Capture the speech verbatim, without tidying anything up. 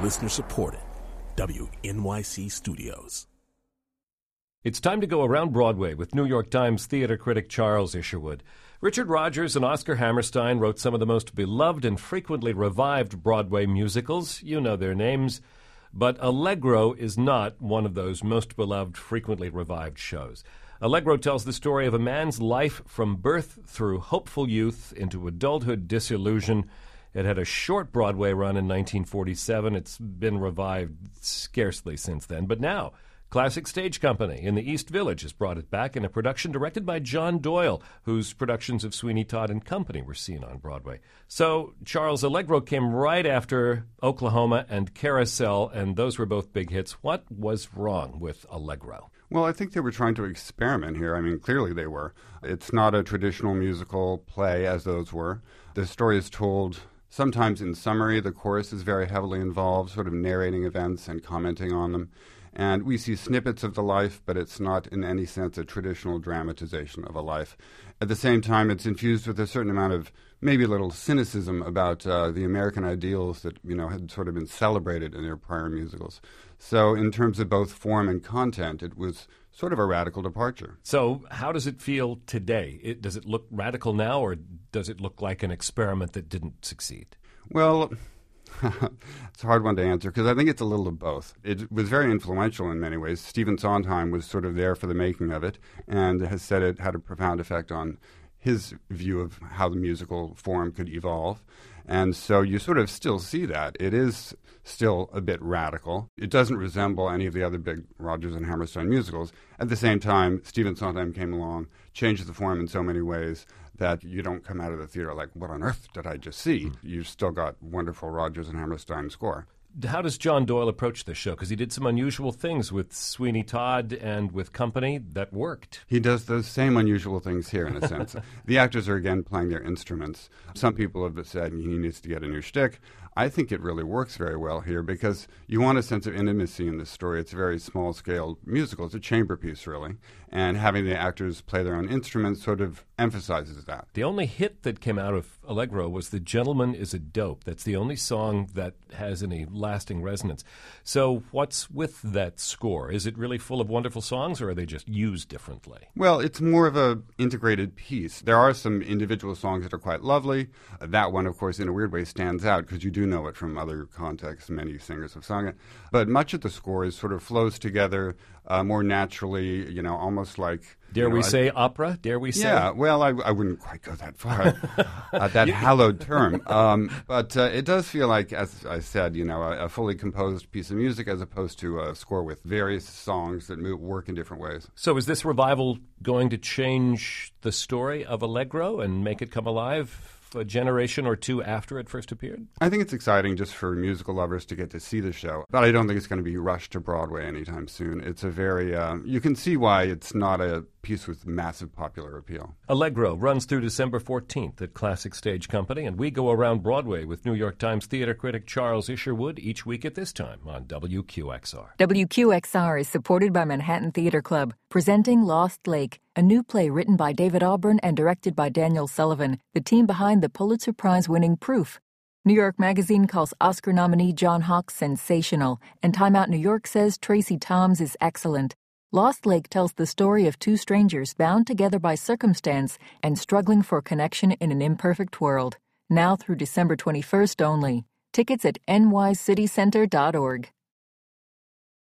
Listener supported. W N Y C Studios. It's time to go around Broadway with New York Times theater critic Charles Isherwood. Richard Rodgers and Oscar Hammerstein wrote some of the most beloved and frequently revived Broadway musicals. You know their names. But Allegro is not one of those most beloved, frequently revived shows. Allegro tells the story of a man's life from birth through hopeful youth into adulthood disillusion. It had a short Broadway run in nineteen forty-seven. It's been revived scarcely since then. But now, Classic Stage Company in the East Village has brought it back in a production directed by John Doyle, whose productions of Sweeney Todd and Company were seen on Broadway. So, Charles, Allegro came right after Oklahoma and Carousel, and those were both big hits. What was wrong with Allegro? Well, I think they were trying to experiment here. I mean, clearly they were. It's not a traditional musical play as those were. The story is told sometimes in summary. The chorus is very heavily involved, sort of narrating events and commenting on them. And we see snippets of the life, but it's not in any sense a traditional dramatization of a life. At the same time, it's infused with a certain amount of maybe a little cynicism about uh, the American ideals that, you know, had sort of been celebrated in their prior musicals. So in terms of both form and content, it was sort of a radical departure. So how does it feel today? It, does it look radical now, or does it look like an experiment that didn't succeed? Well, it's a hard one to answer because I think it's a little of both. It was very influential in many ways. Stephen Sondheim was sort of there for the making of it and has said it had a profound effect on his view of how the musical form could evolve. And so you sort of still see that. It is still a bit radical. It doesn't resemble any of the other big Rodgers and Hammerstein musicals. At the same time, Stephen Sondheim came along, changed the form in so many ways that you don't come out of the theater like, what on earth did I just see? You've still got wonderful Rodgers and Hammerstein score. How does John Doyle approach this show? Because he did some unusual things with Sweeney Todd and with Company that worked. He does those same unusual things here, in a sense. The actors are, again, playing their instruments. Some people have said he needs to get a new shtick. I think it really works very well here because you want a sense of intimacy in this story. It's a very small-scale musical. It's a chamber piece, really. And having the actors play their own instruments sort of emphasizes that. The only hit that came out of Allegro was The Gentleman is a Dope. That's the only song that has any lasting resonance. So what's with that score? Is it really full of wonderful songs, or are they just used differently? Well, it's more of a integrated piece. There are some individual songs that are quite lovely. That one, of course, in a weird way stands out because you do know it from other contexts. Many singers have sung it. But much of the score is sort of flows together uh, more naturally, you know, almost like... Dare you know, we I, say opera? Dare we say? Yeah, well, I, I wouldn't quite go that far, uh, that hallowed term. Um, but uh, it does feel like, as I said, you know, a, a fully composed piece of music as opposed to a score with various songs that move, work in different ways. So is this revival going to change the story of Allegro and make it come alive a generation or two after it first appeared? I think it's exciting just for musical lovers to get to see the show, but I don't think it's going to be rushed to Broadway anytime soon. It's a very, uh, you can see why it's not a piece with massive popular appeal. Allegro runs through December fourteenth at Classic Stage Company, and we go around Broadway with New York Times theater critic Charles Isherwood each week at this time on W Q X R. W Q X R is supported by Manhattan Theater Club, presenting Lost Lake, a new play written by David Auburn and directed by Daniel Sullivan, the team behind the Pulitzer Prize-winning Proof. New York Magazine calls Oscar nominee John Hawkes sensational, and Time Out New York says Tracy Toms is excellent. Lost Lake tells the story of two strangers bound together by circumstance and struggling for connection in an imperfect world. Now through December twenty-first only. Tickets at N Y City Center dot org.